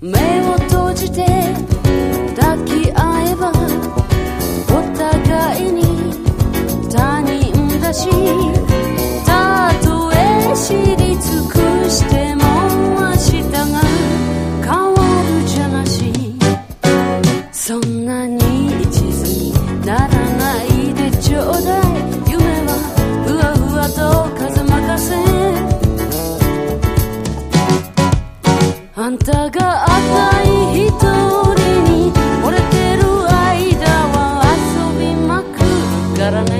目を閉じて抱き合えばお互いに他人だし、たとえ知り尽くしても明日が変わるじゃなし。そんなに一途にならないでちょうだい。夢はふわふわと風任せ。あんたが赤い一人に惚れてる間は遊びまくからね。